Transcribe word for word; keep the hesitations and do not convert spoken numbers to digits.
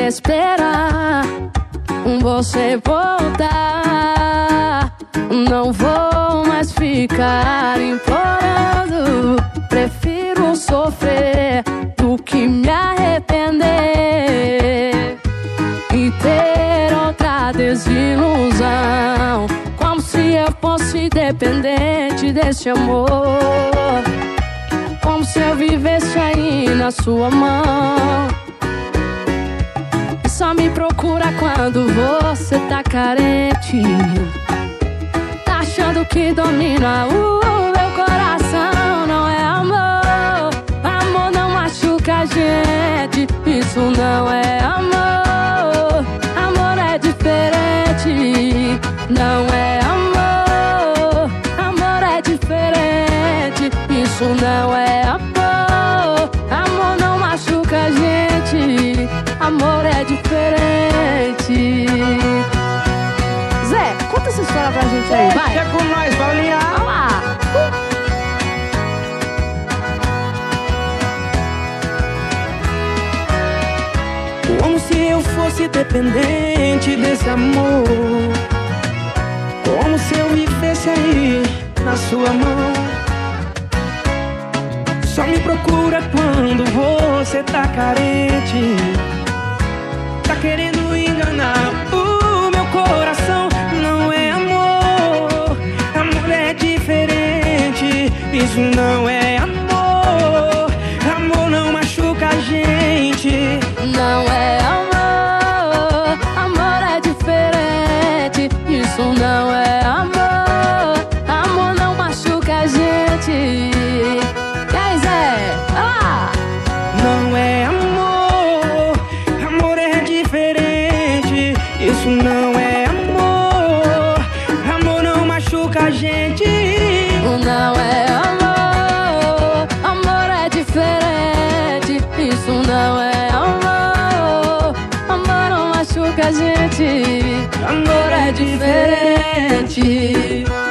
esperar você voltar. Não vou mais ficar implorando. Prefiro sofrer do que me arrepender e ter outra desilusão. Como se eu fosse dependente desse amor, como se eu vivesse aí na sua mão. E só me procura quando você tá carente, tá achando que domina o meu coração. Não é amor, amor não machuca a gente. Isso não é amor, amor é diferente. Não é amor, amor é diferente. Isso não é amor, amor não machuca a gente. Amor é diferente. Zé, conta essa história pra gente aí, vai. Deixa com nós, Paulinha. Vai lá. Uh. Como se eu fosse dependente desse amor, como se eu vivesse aí na sua mão. Só me procura quando você tá carente, tá querendo enganar o meu coração. Não é amor, amor é diferente. Isso não é amor, amor não machuca a gente. Não é amor, amor é diferente. Isso não é amor, amor não machuca a gente. Não é amor, amor é diferente. Isso não é amor, amor não machuca a gente. Não é amor, amor é diferente. Isso não é amor, amor não machuca a gente. Amor é diferente.